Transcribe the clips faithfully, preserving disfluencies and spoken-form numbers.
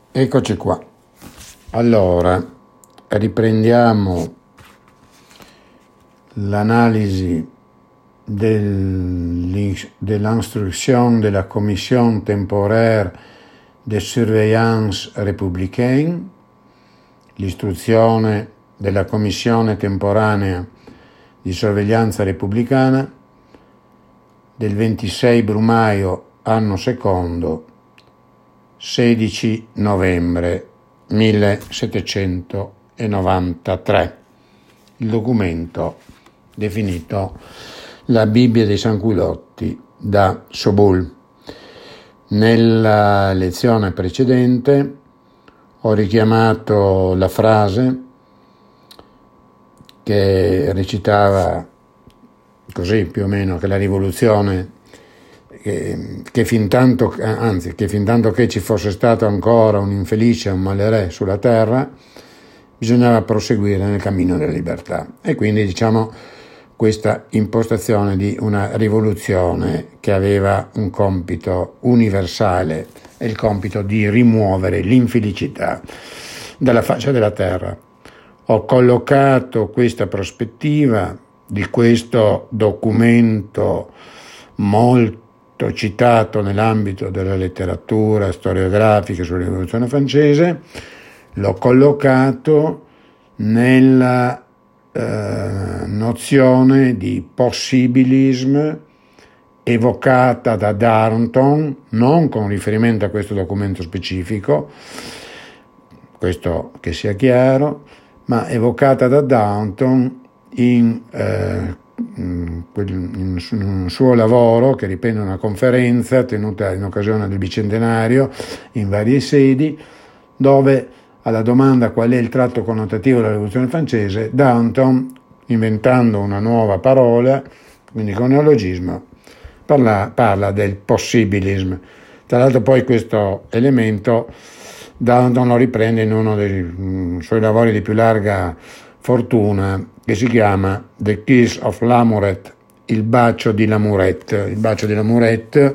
Eccoci qua. Allora, riprendiamo l'analisi del, dell'instruction de la Commission temporaire de surveillance républicaine, l'istruzione della Commissione temporanea di sorveglianza repubblicana del ventisei Brumaio anno secondo, sedici novembre millesettecentonovantatré, il documento definito la Bibbia dei Sanquilotti da Sobol. Nella lezione precedente ho richiamato la frase che recitava così più o meno, che la rivoluzione Che, che fin tanto, anzi, che fin tanto che ci fosse stato ancora un infelice, un male sulla terra, bisognava proseguire nel cammino della libertà. E quindi, diciamo, questa impostazione di una rivoluzione che aveva un compito universale, è il compito di rimuovere l'infelicità dalla faccia della terra. Ho collocato questa prospettiva di questo documento molto citato nell'ambito della letteratura storiografica sulla rivoluzione francese, l'ho collocato nella eh, nozione di possibilism evocata da Darnton, non con riferimento a questo documento specifico, questo che sia chiaro, ma evocata da Darnton in eh, in un suo lavoro che riprende una conferenza tenuta in occasione del bicentenario in varie sedi, dove alla domanda qual è il tratto connotativo della rivoluzione francese, Danton, inventando una nuova parola, quindi con neologismo, parla, parla del possibilism. Tra l'altro poi questo elemento Danton lo riprende in uno dei um, suoi lavori di più larga fortuna, che si chiama The Kiss of Lamourette, il bacio di Lamourette. Il bacio di Lamourette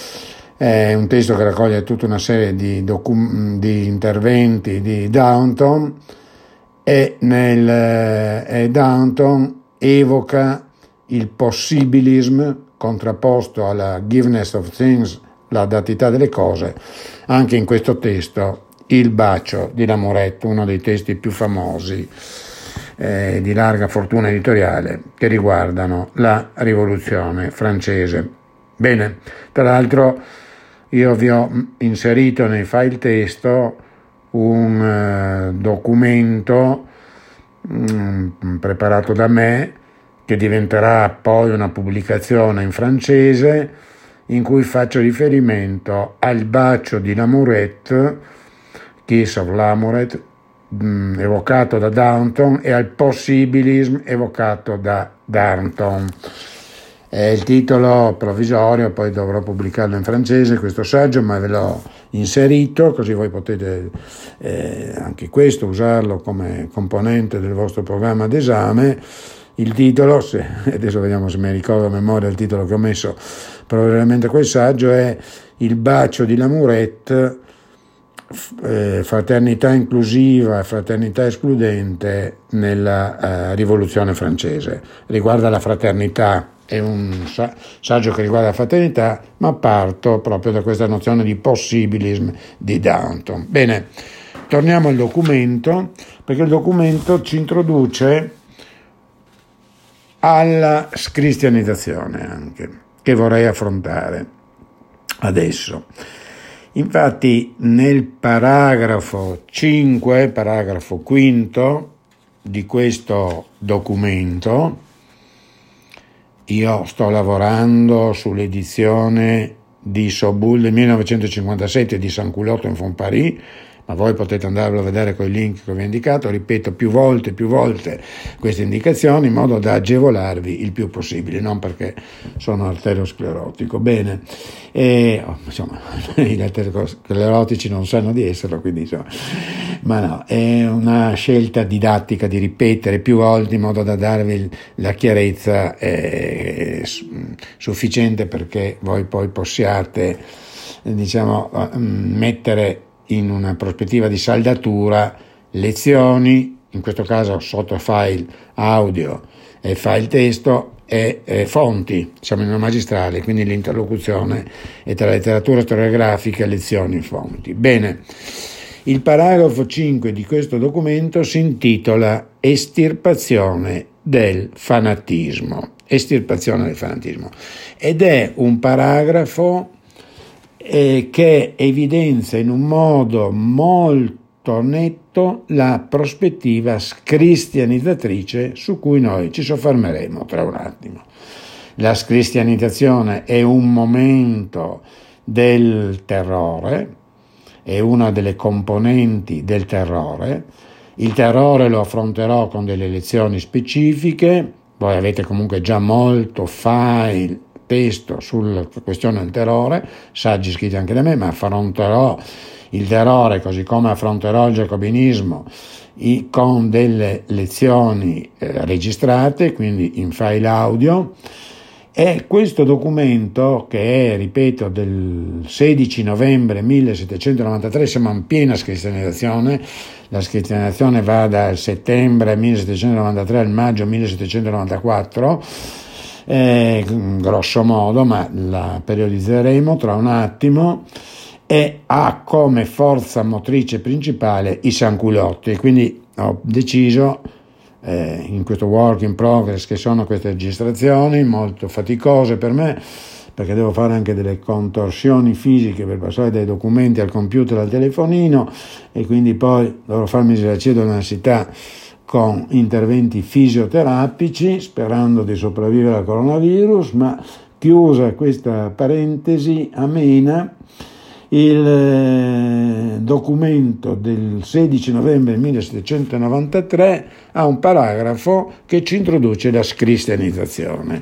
è un testo che raccoglie tutta una serie di, docu- di interventi di Danton e, nel, e Danton evoca il possibilism contrapposto alla giveness of things, la datità delle cose, anche in questo testo, il bacio di Lamourette, uno dei testi più famosi Eh, di larga fortuna editoriale che riguardano la rivoluzione francese. Bene, tra l'altro io vi ho inserito nei file testo un eh, documento mh, preparato da me che diventerà poi una pubblicazione in francese in cui faccio riferimento al bacio di Lamourette, Kiss of Lamourette, evocato da Danton, e al possibilism evocato da Danton. È il titolo provvisorio, poi dovrò pubblicarlo in francese questo saggio, ma ve l'ho inserito così voi potete eh, anche questo usarlo come componente del vostro programma d'esame. Il titolo, se, adesso vediamo se mi ricordo a memoria il titolo che ho messo probabilmente a quel saggio, è Il bacio di Lamourette, fraternità inclusiva e fraternità escludente nella eh, rivoluzione francese. Riguarda la fraternità, è un sa- saggio che riguarda la fraternità, ma parto proprio da questa nozione di possibilism di Danton. Bene, torniamo al documento, perché il documento ci introduce alla scristianizzazione anche, che vorrei affrontare adesso. Infatti nel paragrafo cinque, paragrafo quinto di questo documento, io sto lavorando sull'edizione di Sobol del millenovecentocinquantasette di Sanculotto in Fond Paris, ma voi potete andarlo a vedere con i link che vi ho indicato. Ripeto più volte, più volte queste indicazioni in modo da agevolarvi il più possibile, non perché sono arteriosclerotico. Bene, e, oh, insomma, gli arteriosclerotici non sanno di esserlo, quindi insomma, ma no, è una scelta didattica di ripetere più volte in modo da darvi la chiarezza eh, sufficiente perché voi poi possiate, diciamo, mettere in una prospettiva di saldatura lezioni, in questo caso sotto file audio e file testo, e, e fonti, siamo in una magistrale, quindi l'interlocuzione è tra letteratura storiografica e lezioni e fonti. Bene, il paragrafo cinque di questo documento si intitola Estirpazione del fanatismo. Estirpazione del fanatismo. Ed è un paragrafo eh, che evidenzia in un modo molto netto la prospettiva scristianizzatrice su cui noi ci soffermeremo tra un attimo. La scristianizzazione è un momento del terrore, è una delle componenti del terrore. Il terrore lo affronterò con delle lezioni specifiche. Voi avete comunque già molto file, testo sulla questione del terrore, saggi scritti anche da me, ma affronterò il terrore così come affronterò il giacobinismo con delle lezioni eh, registrate, quindi in file audio. E questo documento, che è, ripeto, del sedici novembre millesettecentonovantatré, siamo in piena scristianizzazione, la scristianizzazione va dal settembre millesettecentonovantatré al maggio millesettecentonovantaquattro, eh, grosso modo, ma la periodizzeremo tra un attimo, e ha come forza motrice principale i sanculotti. Quindi ho deciso, eh, in questo work in progress che sono queste registrazioni molto faticose per me, perché devo fare anche delle contorsioni fisiche per passare dai documenti al computer, al telefonino, e quindi poi dovrò farmi esercitare all'università con interventi fisioterapici, sperando di sopravvivere al coronavirus. Ma chiusa questa parentesi amena, il documento del sedici novembre millesettecentonovantatré ha un paragrafo che ci introduce la scristianizzazione,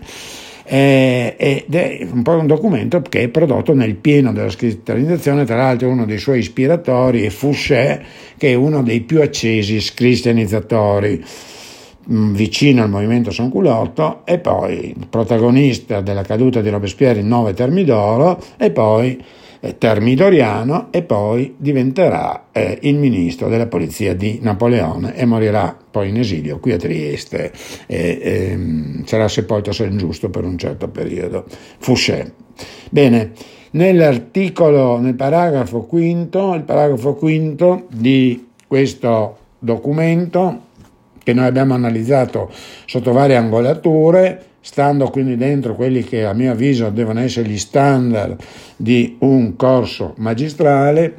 ed è un po' un documento che è prodotto nel pieno della scristianizzazione. Tra l'altro uno dei suoi ispiratori è Fouché, che è uno dei più accesi scristianizzatori vicino al movimento Sanculotto, e poi protagonista della caduta di Robespierre in Nove Termidoro, e poi Termidoriano, e poi diventerà eh, il ministro della polizia di Napoleone e morirà poi in esilio qui a Trieste, e, e sarà sepolto a San Giusto per un certo periodo. Fouché. Bene, nell'articolo, nel paragrafo quinto, il paragrafo quinto di questo documento, che noi abbiamo analizzato sotto varie angolature, stando quindi dentro quelli che a mio avviso devono essere gli standard di un corso magistrale,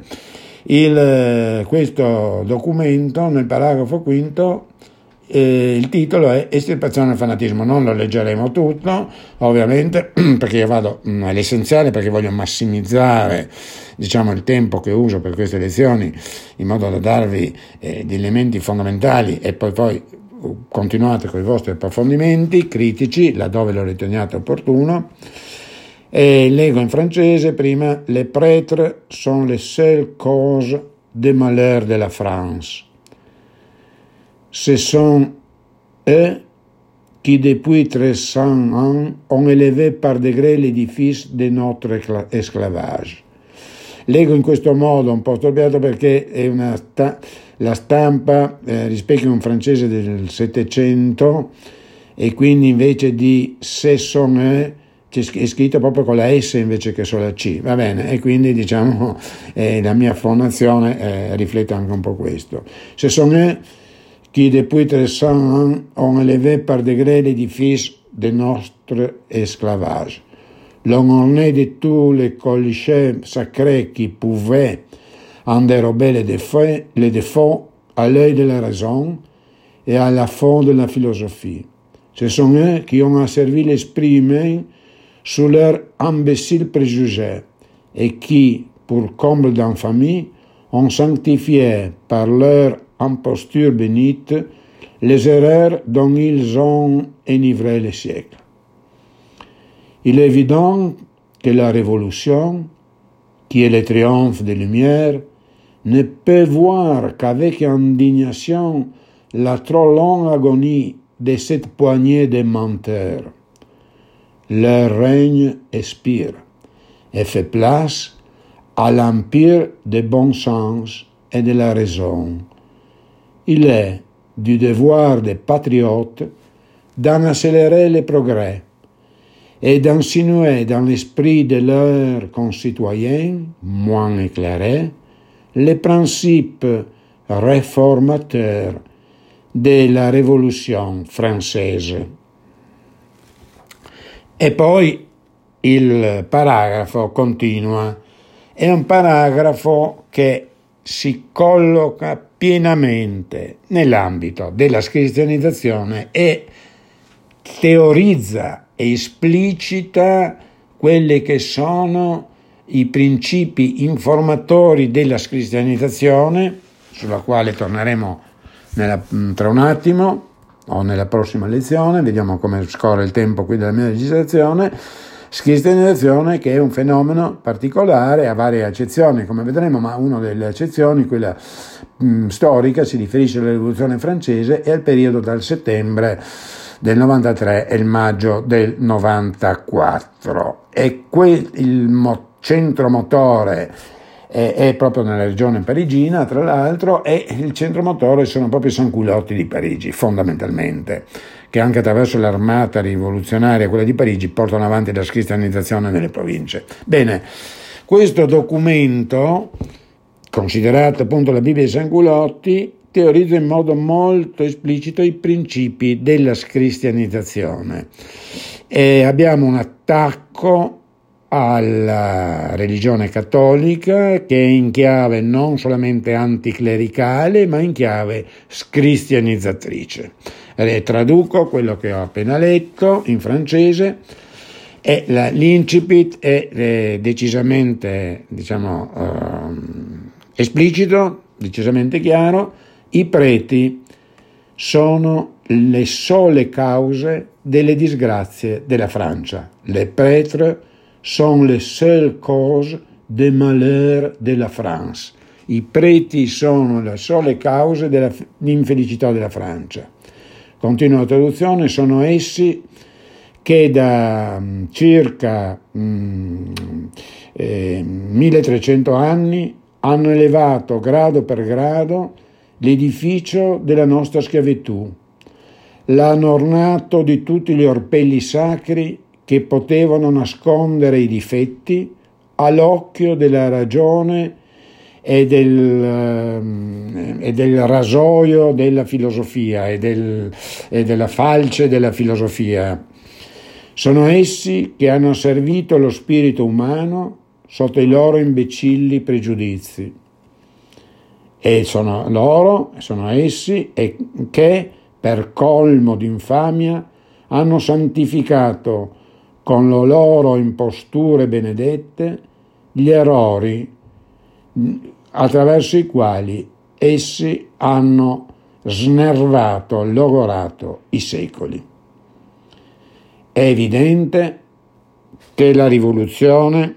il, questo documento nel paragrafo quinto, eh, il titolo è Estirpazione del fanatismo. Non lo leggeremo tutto, ovviamente, perché io vado mh, all'essenziale, perché voglio massimizzare, diciamo, il tempo che uso per queste lezioni, in modo da darvi eh, gli elementi fondamentali, e poi poi continuate con i vostri approfondimenti critici laddove lo riteniate opportuno. E leggo in francese prima: Les prêtres sont les seules causes des malheurs de la France. Ce sont eux qui depuis trois cents ans ont élevé par degrés l'édifice de notre esclavage. Leggo in questo modo un po' storpiato, perché è una sta- la stampa eh, rispecchia un francese del Settecento, e quindi invece di ce sont eux è scritto proprio con la S invece che sulla C, va bene, e quindi diciamo eh, la mia fondazione eh, riflette anche un po' questo. Ce sont eux qui depuis trois cents ans ont élevé par degrés l'édifice de notre esclavage. L'ont orné de tous les clichés sacrés qui pouvaient en dérober les défauts, les défauts à l'œil de la raison et à la fond de la philosophie. Ce sont eux qui ont asservi l'esprit humain sous leurs imbéciles préjugés et qui, pour comble d'infamie, ont sanctifié par leur imposture bénite les erreurs dont ils ont enivré les siècles. Il est évident que la révolution, qui est le triomphe des Lumières, ne peut voir qu'avec indignation la trop longue agonie de cette poignée de menteurs. Leur règne expire et fait place à l'empire du bon sens et de la raison. Il est du devoir des patriotes d'en accélérer les progrès et d'insinuer dans l'esprit de leurs concitoyens moins éclairés les principes réformateurs della Rivoluzione francese. E poi il paragrafo continua. È un paragrafo che si colloca pienamente nell'ambito della cristianizzazione e teorizza e esplicita quelli che sono i principi informatori della cristianizzazione, sulla quale torneremo nella, tra un attimo o nella prossima lezione. Vediamo come scorre il tempo qui della mia registrazione. Cristianizzazione che è un fenomeno particolare, ha varie accezioni come vedremo, ma una delle accezioni, quella mh, storica, si riferisce alla Rivoluzione francese e al periodo dal settembre del novantatré e il maggio del novantaquattro. E quel, il mo, centro motore è, è proprio nella regione parigina, tra l'altro, e il centro motore sono proprio i Sans-Culottes di Parigi, fondamentalmente, che anche attraverso l'armata rivoluzionaria, quella di Parigi, portano avanti la cristianizzazione nelle province. Bene, questo documento, considerato appunto la Bibbia dei Sans-Culottes, teorizza in modo molto esplicito i principi della cristianizzazione. E abbiamo un attacco alla religione cattolica che è in chiave non solamente anticlericale, ma in chiave cristianizzatrice. E traduco quello che ho appena letto in francese. E la, l'incipit è, è decisamente, diciamo, eh, esplicito, decisamente chiaro. I preti sono le sole cause delle disgrazie della Francia. Les prêtres sont les seules causes des malheurs de la France. I preti sono le sole cause dell'infelicità della Francia. Continua la traduzione, sono essi che da circa mm, eh, milletrecento anni hanno elevato grado per grado l'edificio della nostra schiavitù, l'hanno ornato di tutti gli orpelli sacri che potevano nascondere i difetti all'occhio della ragione e del, e del rasoio della filosofia e, del, e della falce della filosofia. Sono essi che hanno servito lo spirito umano sotto i loro imbecilli pregiudizi. E sono loro, sono essi e che, per colmo d'infamia, hanno santificato con le loro imposture benedette gli errori attraverso i quali essi hanno snervato, logorato i secoli. È evidente che la rivoluzione,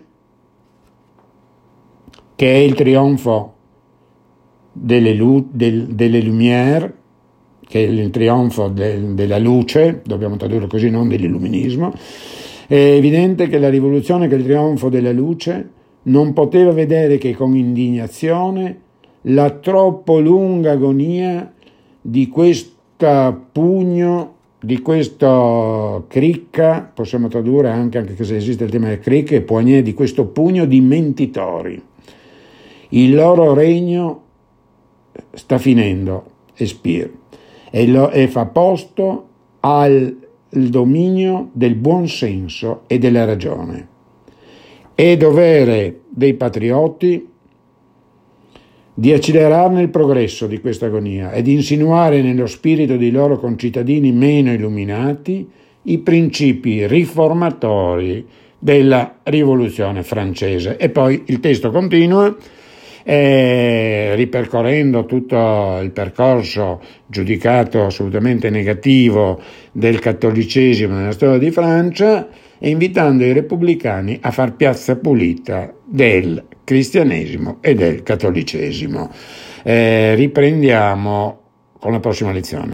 che è il trionfo delle, lu- del, delle Lumière, che è il trionfo del, della luce, dobbiamo tradurre così, non dell'illuminismo, è evidente che la rivoluzione, che è il trionfo della luce, non poteva vedere che con indignazione la troppo lunga agonia di questo pugno, di questa cricca, possiamo tradurre anche, anche se esiste il tema delle cricche, e poignée, di questo pugno di mentitori. Il loro regno sta finendo, espira, e, lo, e fa posto al dominio del buon senso e della ragione. È dovere dei patrioti di accelerarne il progresso di questa agonia e di insinuare nello spirito dei loro concittadini meno illuminati i principi riformatori della rivoluzione francese. E poi il testo continua, eh, ripercorrendo tutto il percorso giudicato assolutamente negativo del cattolicesimo nella storia di Francia, e invitando i repubblicani a far piazza pulita del cristianesimo e del cattolicesimo. Eh, riprendiamo con la prossima lezione.